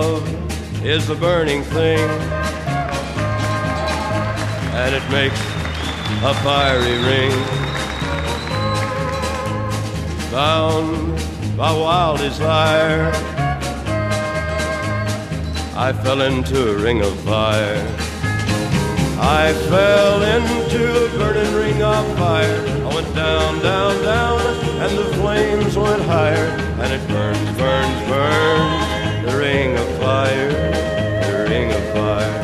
Love is the burning thing, and it makes a fiery ring. Bound by wild desire, I fell into a ring of fire. I fell into a burning ring of fire. I went down, down, down, and the flames went higher. And it burns, burns, burns, the ring of fire, the ring of fire.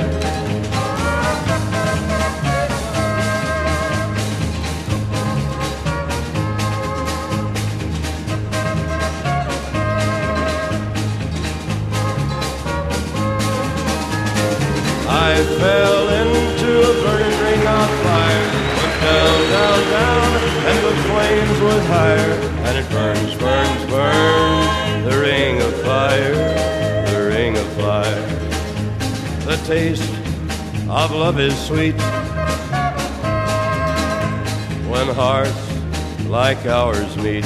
I fell into a burning ring of fire, went down, down, down, and the flames went higher, and it burns, burns, burns, the ring of fire, the ring of fire. The taste of love is sweet when hearts like ours meet.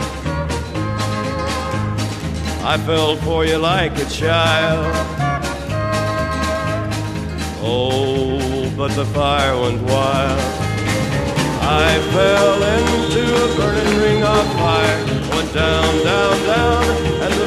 I fell for you like a child. Oh, but the fire went wild. I fell into a burning ring of fire, went down, down, down, and the